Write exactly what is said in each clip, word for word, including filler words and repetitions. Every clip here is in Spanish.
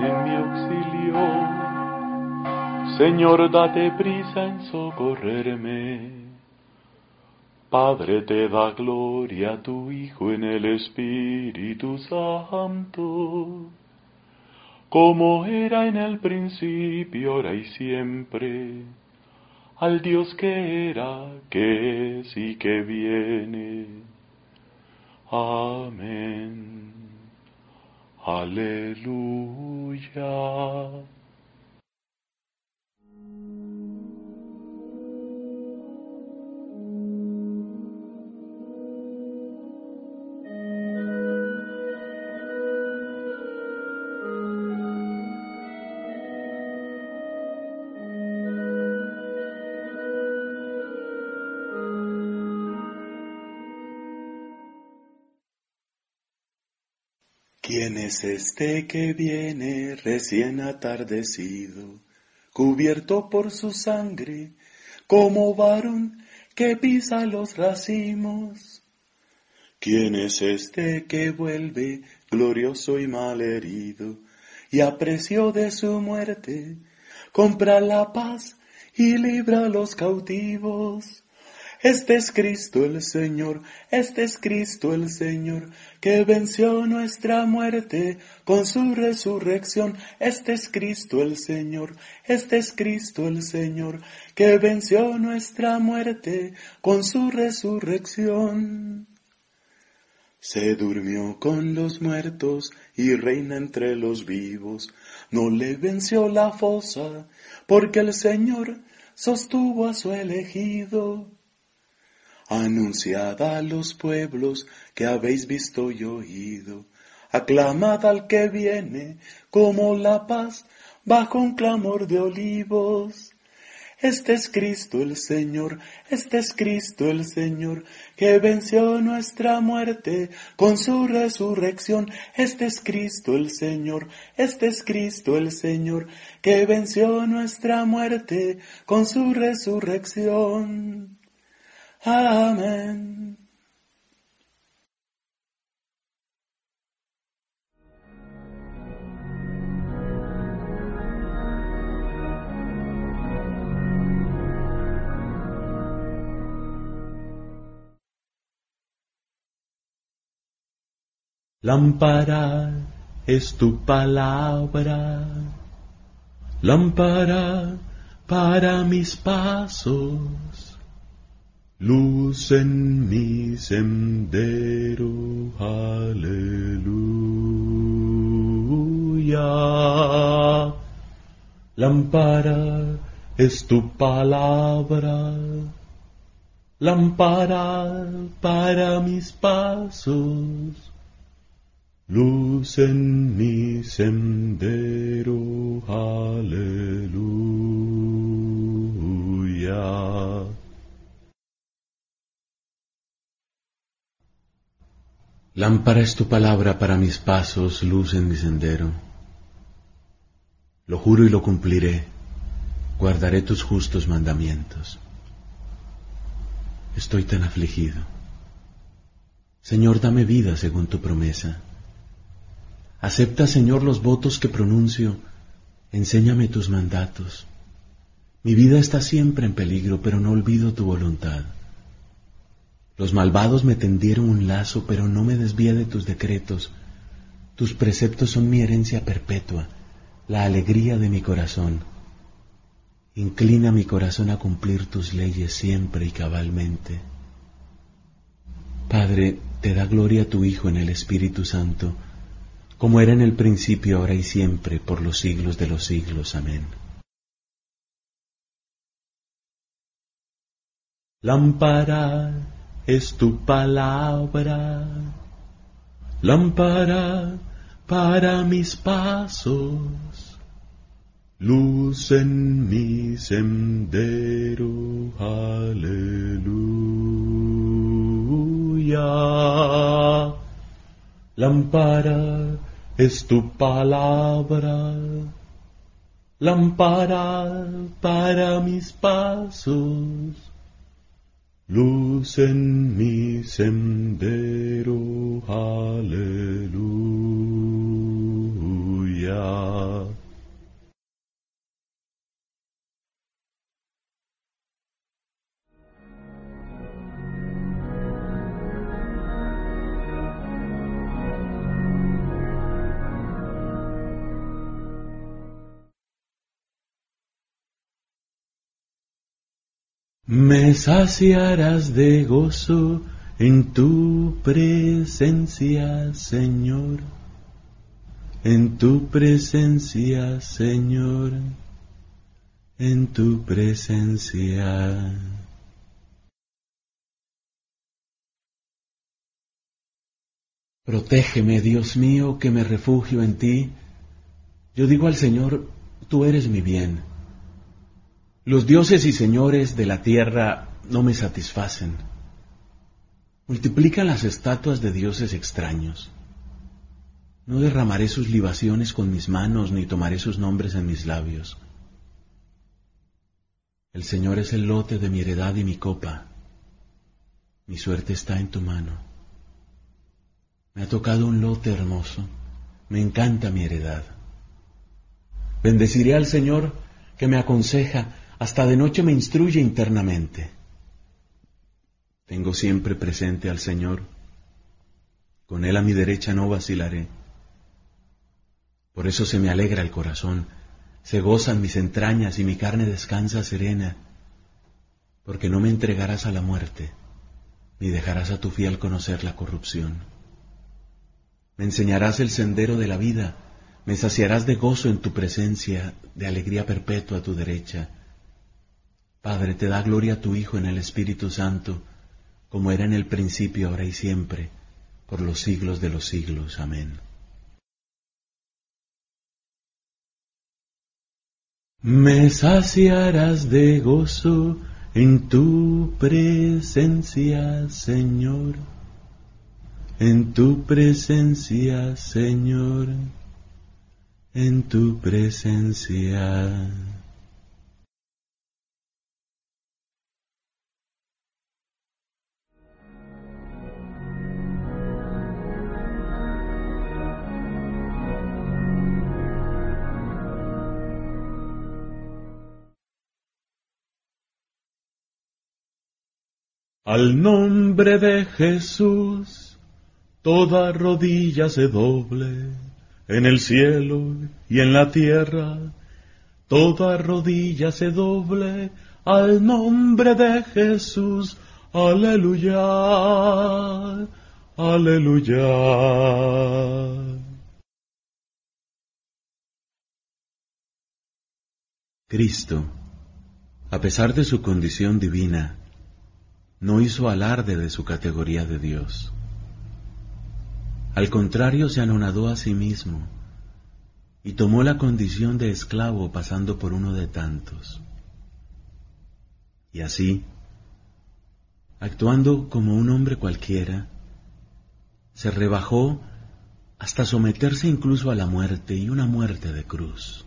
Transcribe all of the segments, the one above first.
en mi auxilio. Señor, date prisa en socorrerme. Padre, te da gloria a tu Hijo en el Espíritu Santo, como era en el principio, ahora y siempre, al Dios que era, que es y que viene. Amén. Aleluya. ¿Quién es este que viene recién atardecido, cubierto por su sangre, como varón que pisa los racimos? ¿Quién es este que vuelve glorioso y malherido, y a precio de su muerte compra la paz y libra a los cautivos? Este es Cristo el Señor, este es Cristo el Señor, que venció nuestra muerte con su resurrección. Este es Cristo el Señor, este es Cristo el Señor, que venció nuestra muerte con su resurrección. Se durmió con los muertos y reina entre los vivos. No le venció la fosa, porque el Señor sostuvo a su elegido. Anunciad a los pueblos que habéis visto y oído. Aclamad al que viene como la paz bajo un clamor de olivos. Este es Cristo el Señor, este es Cristo el Señor, que venció nuestra muerte con su resurrección. Este es Cristo el Señor, este es Cristo el Señor, que venció nuestra muerte con su resurrección. Amén. Lámpara es tu palabra, lámpara para mis pasos, luz en mi sendero. Aleluya. Lámpara es tu palabra, lámpara para mis pasos, luz en mi sendero. Aleluya. Lámpara es tu palabra para mis pasos, luz en mi sendero. Lo juro y lo cumpliré, guardaré tus justos mandamientos. Estoy tan afligido. Señor, dame vida según tu promesa. Acepta, Señor, los votos que pronuncio. Enséñame tus mandatos. Mi vida está siempre en peligro, pero no olvido tu voluntad. Los malvados me tendieron un lazo, pero no me desvié de tus decretos. Tus preceptos son mi herencia perpetua, la alegría de mi corazón. Inclina mi corazón a cumplir tus leyes siempre y cabalmente. Padre, te da gloria a tu Hijo en el Espíritu Santo, como era en el principio, ahora y siempre, por los siglos de los siglos. Amén. Lámpara es tu palabra, lámpara para mis pasos, luz en mi sendero. Aleluya. Lámpara es tu palabra, lámpara para mis pasos, luz en mi sendero. Aleluya. Me saciarás de gozo en tu presencia, Señor, en tu presencia, Señor, en tu presencia. Protégeme, Dios mío, que me refugio en ti. Yo digo al Señor, tú eres mi bien. Los dioses y señores de la tierra no me satisfacen. Multiplican las estatuas de dioses extraños. No derramaré sus libaciones con mis manos, ni tomaré sus nombres en mis labios. El Señor es el lote de mi heredad y mi copa. Mi suerte está en tu mano. Me ha tocado un lote hermoso. Me encanta mi heredad. Bendeciré al Señor que me aconseja, hasta de noche me instruye internamente. Tengo siempre presente al Señor. Con Él a mi derecha no vacilaré. Por eso se me alegra el corazón, se gozan mis entrañas y mi carne descansa serena, porque no me entregarás a la muerte, ni dejarás a tu fiel conocer la corrupción. Me enseñarás el sendero de la vida, me saciarás de gozo en tu presencia, de alegría perpetua a tu derecha. Padre, te da gloria a tu Hijo en el Espíritu Santo, como era en el principio, ahora y siempre, por los siglos de los siglos. Amén. Me saciarás de gozo en tu presencia, Señor, en tu presencia, Señor, en tu presencia. Al nombre de Jesús, toda rodilla se doble, en el cielo y en la tierra, toda rodilla se doble, al nombre de Jesús, aleluya, aleluya. Cristo, a pesar de su condición divina, no hizo alarde de su categoría de Dios. Al contrario, se anonadó a sí mismo y tomó la condición de esclavo, pasando por uno de tantos. Y así, actuando como un hombre cualquiera, se rebajó hasta someterse incluso a la muerte, y una muerte de cruz.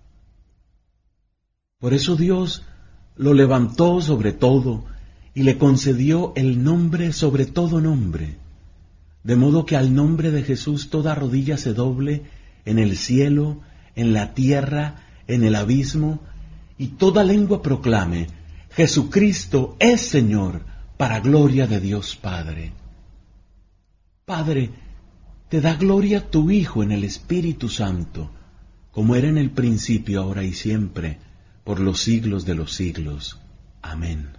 Por eso Dios lo levantó sobre todo y le concedió el nombre sobre todo nombre, de modo que al nombre de Jesús toda rodilla se doble en el cielo, en la tierra, en el abismo, y toda lengua proclame: Jesucristo es Señor, para gloria de Dios Padre. Padre, te da gloria tu Hijo en el Espíritu Santo, como era en el principio, ahora y siempre, por los siglos de los siglos. Amén.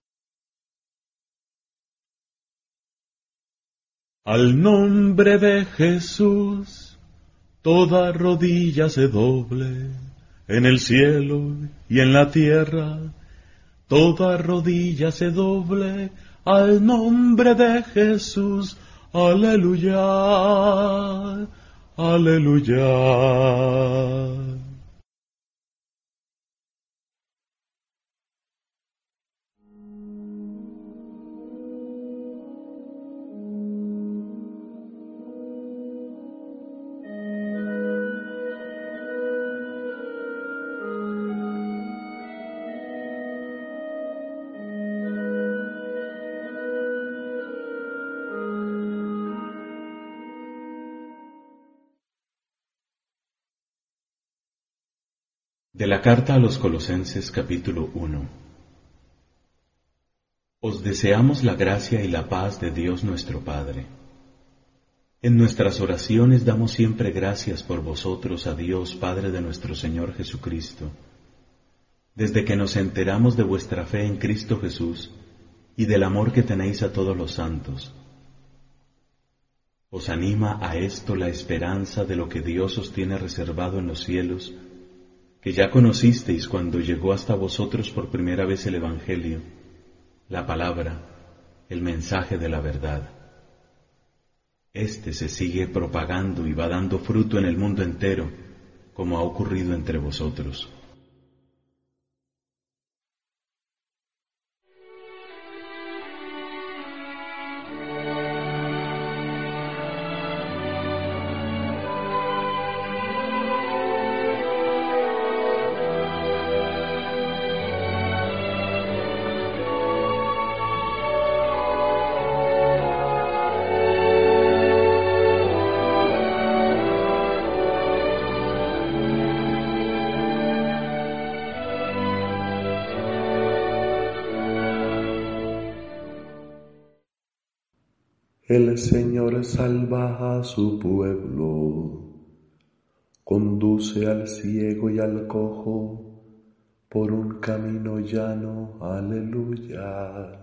Al nombre de Jesús, toda rodilla se doble, en el cielo y en la tierra, toda rodilla se doble, al nombre de Jesús, aleluya, aleluya. De la carta a los Colosenses, capítulo uno. Os deseamos la gracia y la paz de Dios nuestro Padre. En nuestras oraciones damos siempre gracias por vosotros a Dios, Padre de nuestro Señor Jesucristo, desde que nos enteramos de vuestra fe en Cristo Jesús y del amor que tenéis a todos los santos. Os anima a esto la esperanza de lo que Dios os tiene reservado en los cielos, que ya conocisteis cuando llegó hasta vosotros por primera vez el Evangelio, la palabra, el mensaje de la verdad. Este se sigue propagando y va dando fruto en el mundo entero, como ha ocurrido entre vosotros. El Señor salva a su pueblo, conduce al ciego y al cojo por un camino llano. Aleluya.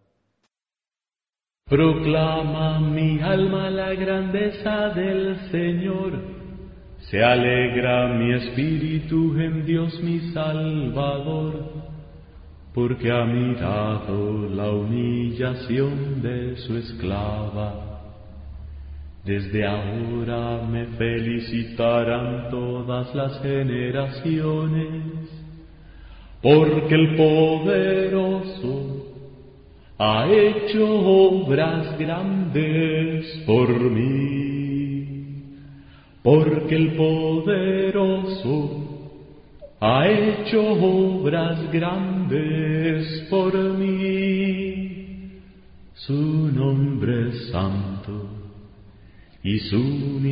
Proclama mi alma la grandeza del Señor, se alegra mi espíritu en Dios mi Salvador, porque ha mirado la humillación de su esclava. Desde ahora me felicitarán todas las generaciones, porque el poderoso ha hecho obras grandes por mí, porque el poderoso ha hecho obras grandes por mí. Su nombre es santo y su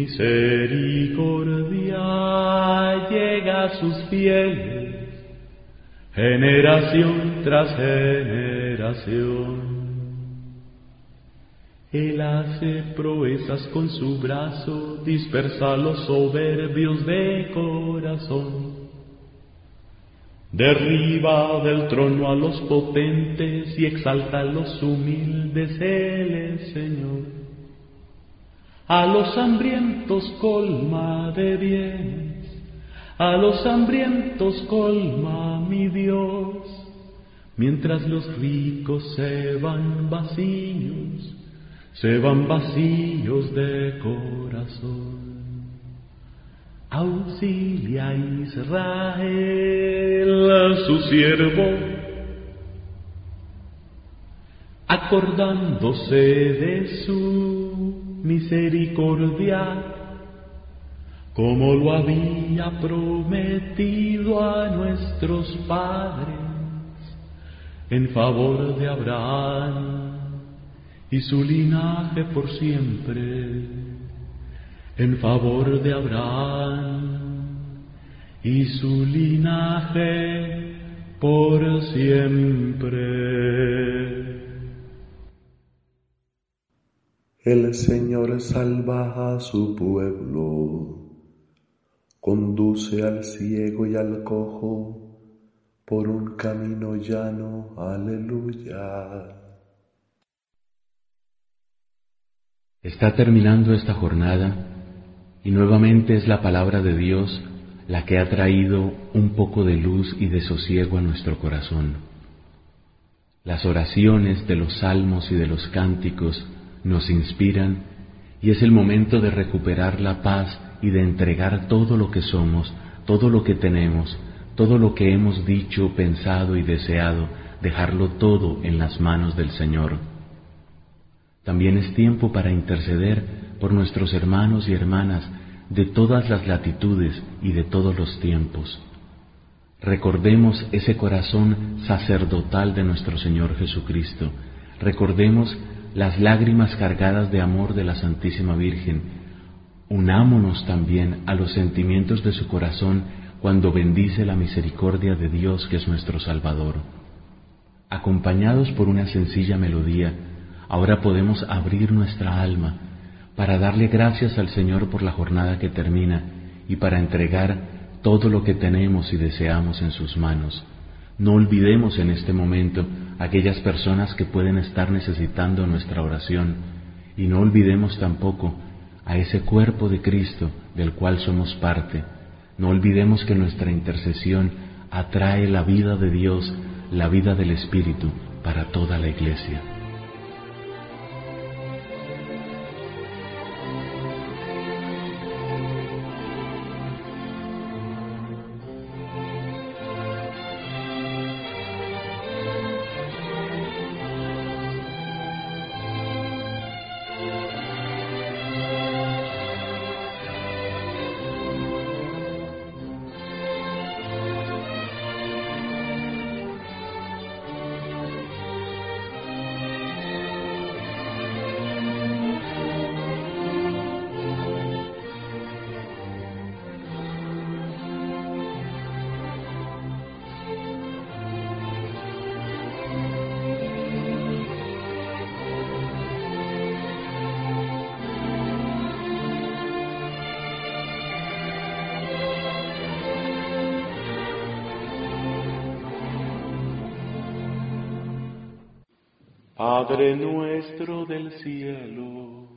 misericordia llega a sus fieles, generación tras generación. Él hace proezas con su brazo, dispersa a los soberbios de corazón. Derriba del trono a los potentes y exalta a los humildes. Él es Señor. A los hambrientos colma de bienes, a los hambrientos colma mi Dios, mientras los ricos se van vacíos, se van vacíos de corazón. Auxilia a Israel, su siervo, acordándose de su misericordia, como lo había prometido a nuestros padres, en favor de Abraham y su linaje por siempre. En favor de Abraham y su linaje por siempre. El Señor salva a su pueblo, conduce al ciego y al cojo por un camino llano. Aleluya. Está terminando esta jornada y nuevamente es la palabra de Dios la que ha traído un poco de luz y de sosiego a nuestro corazón. Las oraciones de los salmos y de los cánticos nos inspiran y es el momento de recuperar la paz y de entregar todo lo que somos, todo lo que tenemos, todo lo que hemos dicho, pensado y deseado, dejarlo todo en las manos del Señor. También es tiempo para interceder por nuestros hermanos y hermanas de todas las latitudes y de todos los tiempos. Recordemos ese corazón sacerdotal de nuestro Señor Jesucristo. Recordemos las lágrimas cargadas de amor de la Santísima Virgen. Unámonos también a los sentimientos de su corazón cuando bendice la misericordia de Dios, que es nuestro Salvador. Acompañados por una sencilla melodía, ahora podemos abrir nuestra alma para darle gracias al Señor por la jornada que termina y para entregar todo lo que tenemos y deseamos en sus manos. No olvidemos en este momento aquellas personas que pueden estar necesitando nuestra oración, y no olvidemos tampoco a ese cuerpo de Cristo del cual somos parte. No olvidemos que nuestra intercesión atrae la vida de Dios, la vida del Espíritu para toda la Iglesia. Padre nuestro del cielo,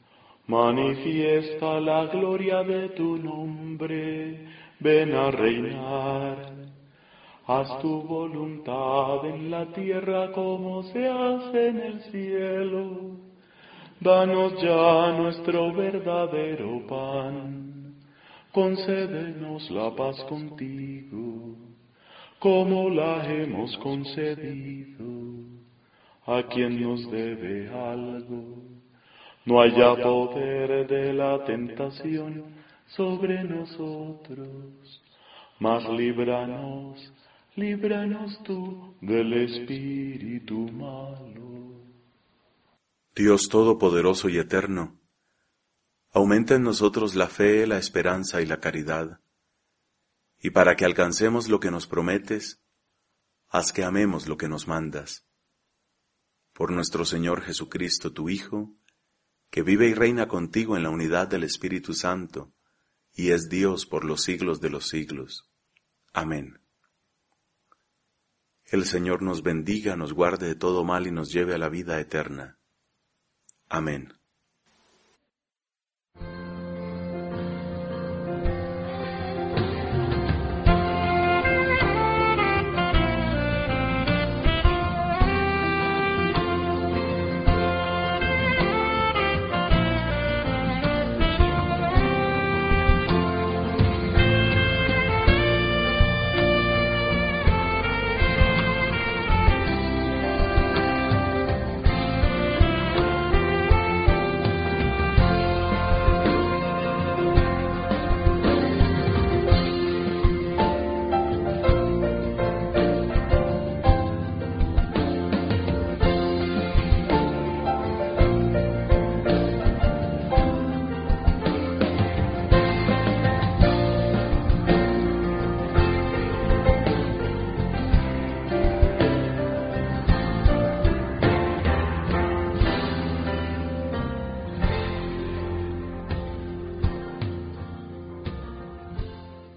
manifiesta la gloria de tu nombre, ven a reinar. Haz tu voluntad en la tierra como se hace en el cielo. Danos ya nuestro verdadero pan, concédenos la paz contigo, como la hemos concedido a quien nos debe algo. No haya poder de la tentación sobre nosotros, mas líbranos, líbranos tú del espíritu malo. Dios Todopoderoso y Eterno, aumenta en nosotros la fe, la esperanza y la caridad, y para que alcancemos lo que nos prometes, haz que amemos lo que nos mandas. Por nuestro Señor Jesucristo, tu Hijo, que vive y reina contigo en la unidad del Espíritu Santo, y es Dios por los siglos de los siglos. Amén. El Señor nos bendiga, nos guarde de todo mal y nos lleve a la vida eterna. Amén.